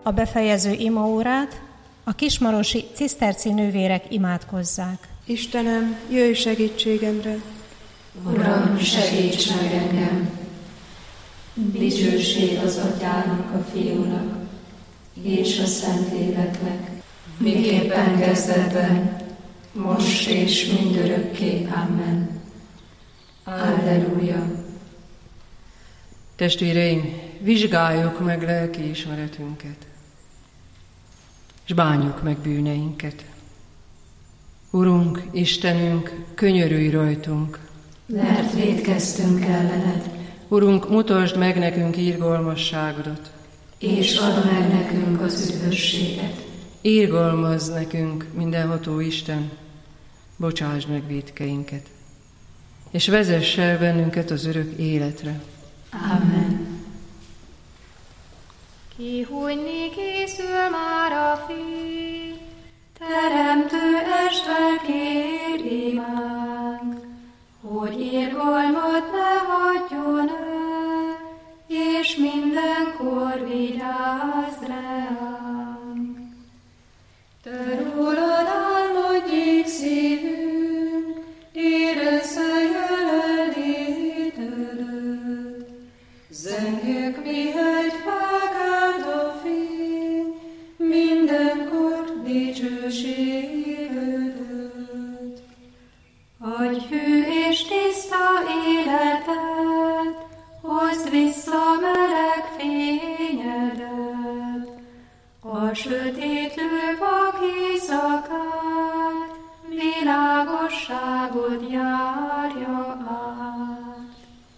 a befejező imaórát a kismarosi ciszterci nővérek imádkozzák. Istenem, jöjj segítségemre! Uram, segíts meg engem! Dicsőség az Atyának, a Fiúnak és a Szentléleknek, miképpen kezdetben, most és mindörökké. Amen. Alleluja! Testvéreim, vizsgáljuk meg lelki ismeretünket, és bánjuk meg bűneinket. Urunk, Istenünk, könyörülj rajtunk, mert vétkeztünk ellened. Urunk, mutasd meg nekünk irgalmasságodat, és add meg nekünk az üdvösséget. Irgalmazz nekünk, mindenható Isten, bocsásd meg vétkeinket, és vezess el bennünket az örök életre. Amen. Kihújni készül már a fény, Teremtő Isten, kér imánk, hogy irgalmat ne hagyjon el, és mindenkor vigyázz ránk. Te rólad álmodjék szívünk, érezze jelenlétedet. Zengjük, mihegy felkelt a fény, mindenkor dicsőségedet. Adj hű és tiszta életet, hozd vissza meleg fényedet, a sötétlő vak éjszakát, világosságod járja át.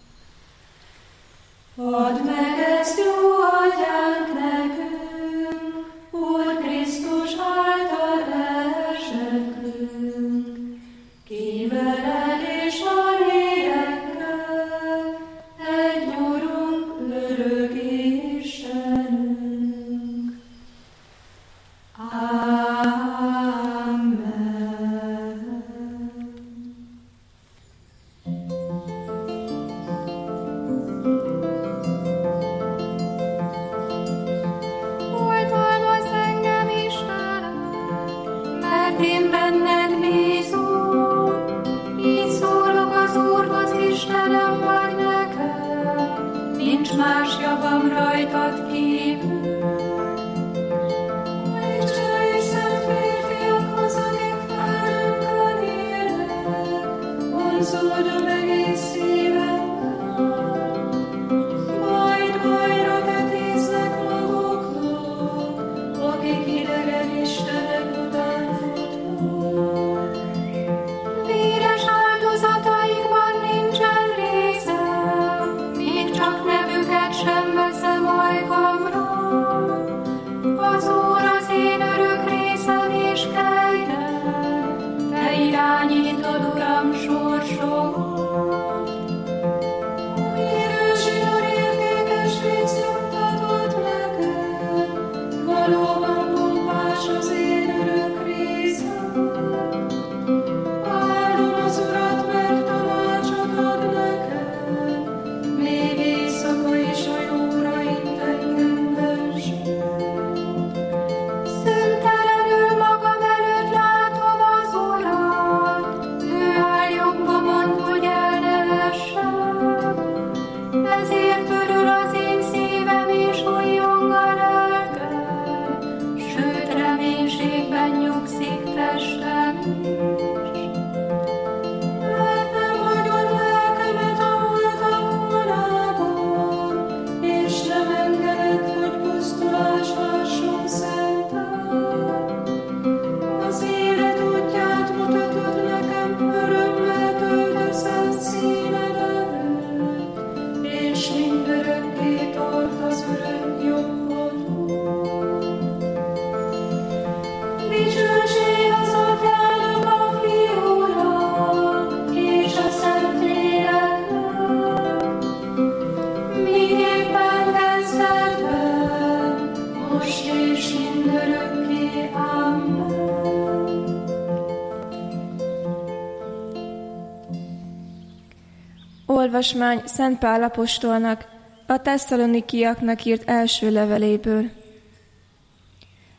Add meg ezt, jó Atyánk, nekünk, Úr Krisztus által elsekünk, ki veled és a lélekkel, egy Urunk, örök Istenünk. Amen. oltalmazz engem, Istenem, Mert én benned bízom, így szólok az Úrhoz, Istenem vagy nekem, nincs más javam rajtad kívül. Isten és szent férfiakhoz, akik felünkön élnek, vonzódom egész szívemmel. Majd tetéznek maguknak, akik idegen istenek után futnak. Véres áldozataikban nincsen részem, még csak nevüket sem veszem ajkamra. Az Úr az én örök részem és kegyem, te irányítod, Uram, sorsomat. Érősítor értékes részt juttatod nekem, valóban pompás az én örök részem. Áldom az Urat, mert tanácsot ad nekem, még éjszaka is a jóra int engem benség. Szüntelenül magam előtt látom az Urat, ő áll jobbomon, hogy el ne essem. Ezért örül az én szívem és újjong a lelkem, sőt reménységben nyugszik testem is. Mert nem hagyod lelkemet a holtak vonában, és nem engeded, hogy pusztulás lásson szented. Az élet útját mutatod nekem, örömmel töltesz színed előtt, és mindörökké tart az örök jobbodon. Dicsőség az Atyának, a Fiúnak és a Szentléleknek, miképpen kezdetben, most és mindörökké. Amen. Olvasmány Szent Pál apostolnak a tesszalonikiaknak írt első leveléből.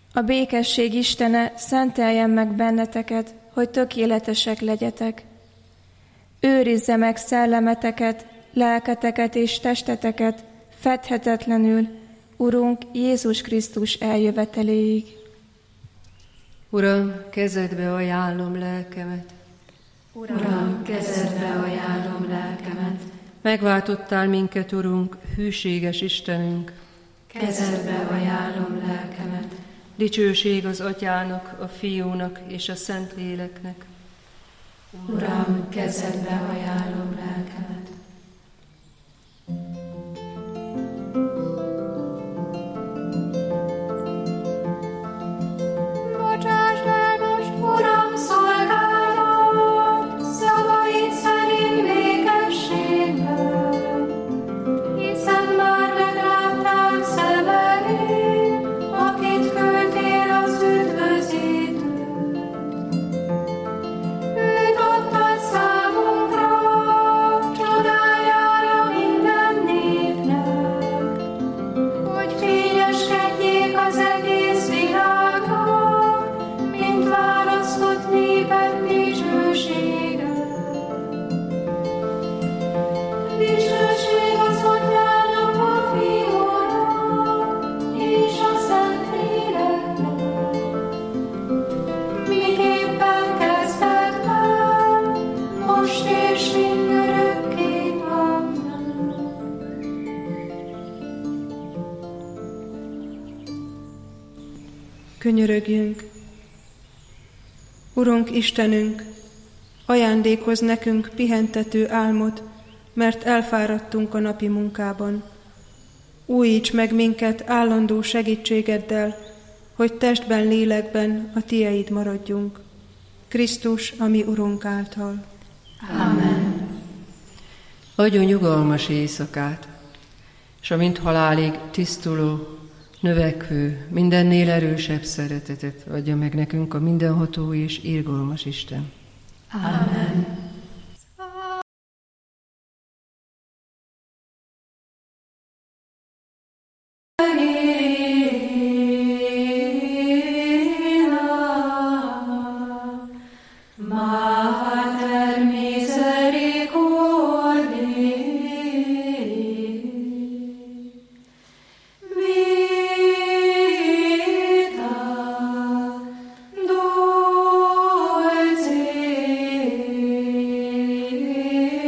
A békesség Istene szenteljen meg benneteket, hogy tökéletesek legyetek. Őrizze meg szellemeteket, lelketeket és testeteket fedhetetlenül, Urunk Jézus Krisztus eljöveteléig. Uram, kezedbe ajánlom lelkemet. Uram, kezedbe ajánlom lelkemet. Megváltottál minket, Urunk, hűséges Istenünk. Kezedbe ajánlom lelkemet. Dicsőség az Atyának, a Fiúnak és a Szentléleknek. Uram, kezedbe ajánlom lelkemet. Bocsásd el most, Uram, szolgálat, szavaid szerint békességben, hiszen már meglátták szemeid, akit küldtél az üdvözítő. Őt adtad számunkra, csodájára minden népnek, hogy fényeskedjék az egész világnak, mint választott néped dicsősége. Dicsőség az Atyának, a Fiúnak és a Szentléleknek, miképpen kezdetben, most és mindörökké. Amen. Könyörögjünk! Urunk Istenünk, ajándékozz nekünk pihentető álmot, mert elfáradtunk a napi munkában. Újíts meg minket állandó segítségeddel, hogy testben, lélekben a Tieid maradjunk. Krisztus, a mi Urunk által. Amen. Adjon nyugalmas éjszakát, és amint halálig tisztuló, növekvő, mindennél erősebb szeretetet adja meg nekünk a mindenható és irgalmas Isten. Amen. Mater misericordiae, vita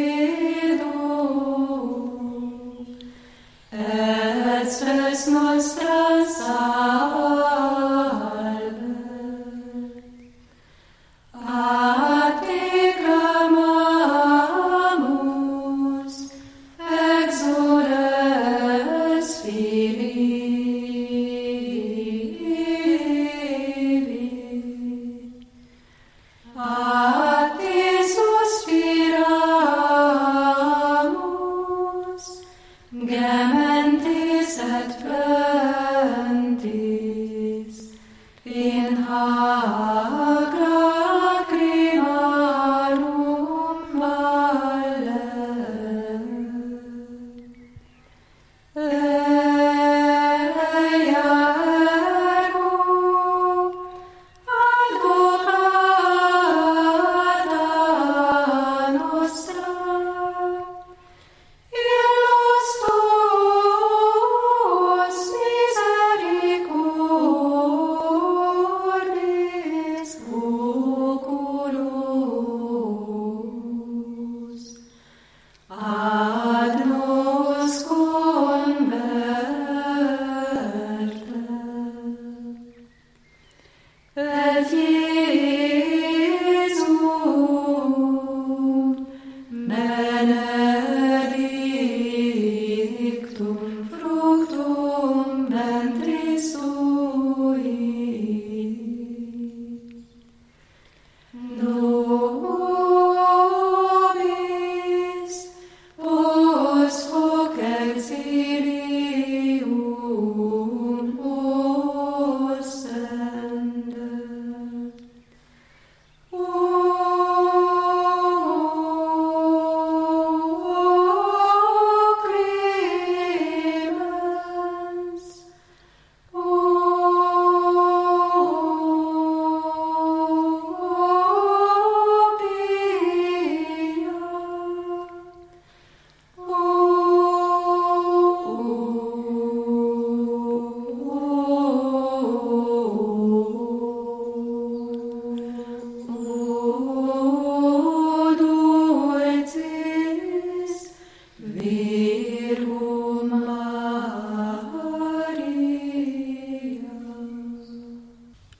dulcedo, et spes nos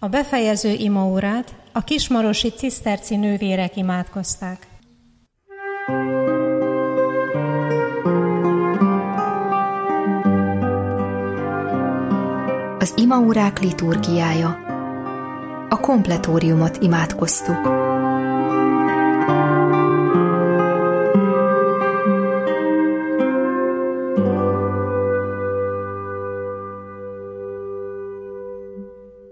A befejező imaórát a kismarosi ciszterci nővérek imádkozták. Az imaórák liturgiája. A kompletóriumot imádkoztuk.